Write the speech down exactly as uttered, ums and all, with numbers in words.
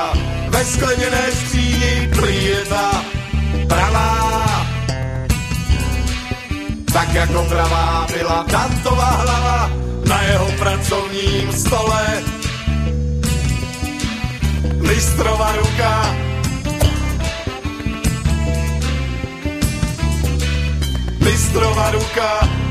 ve skleněné skříni plíje ta pravá. Tak jako pravá byla Dantová hlava na jeho pracovním stole. Listrova ruka Listrova ruka